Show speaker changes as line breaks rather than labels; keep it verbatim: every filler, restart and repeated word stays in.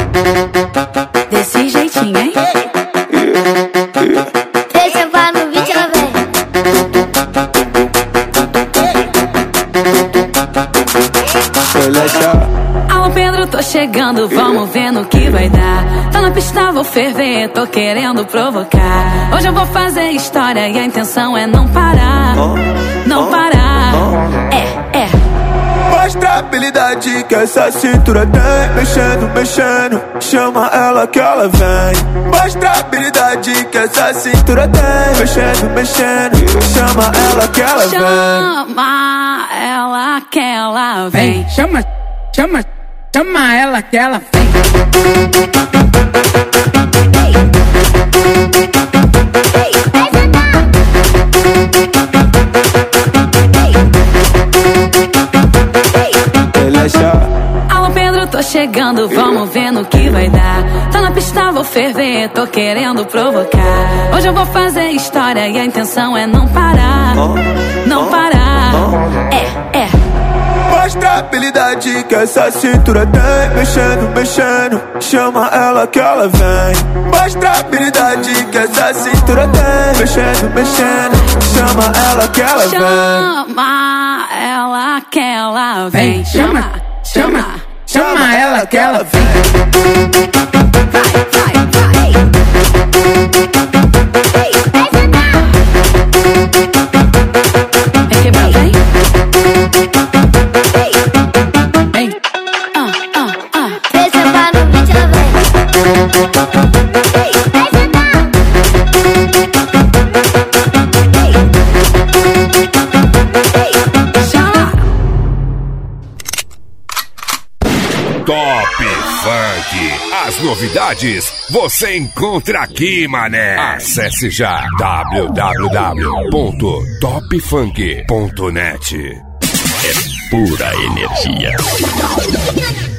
Desse jeitinho, hein?
Deixa pra no vídeo, ela vem.
Alô Pedro, tô chegando, vamos ver no que vai dar. Tá na pista, vou ferver, tô querendo provocar. Hoje eu vou fazer história e a intenção é não parar. Não parar, é, é.
Mostra a habilidade que essa cintura tem. Mexendo, mexendo, chama ela que ela vem. Mostra a habilidade que essa cintura tem. Mexendo, mexendo, chama ela que ela vem.
Chama ela que ela vem.
Vem, chama, chama, chama ela que ela vem.
Alô Pedro, tô chegando, vamos ver no que vai dar. Tá na pista, vou ferver, tô querendo provocar. Hoje eu vou fazer história e a intenção é não parar. Não parar, é, é.
Mostra a habilidade que essa cintura tem. Mexendo, mexendo, chama ela que ela vem. Mostra a habilidade que essa cintura tem. Mexendo, mexendo, chama ela que ela vem.
Chama ela que ela vem.
Vem, chama, chama, chama ela que ela vem.
Vai, vai, vai. Vem quebrar, vem. Vem. Ah, ah, ah.
Deixa pra no vídeo, ela vem.
Top Funk. As novidades você encontra aqui, mané. Acesse já w w w ponto top funk ponto net. É pura energia.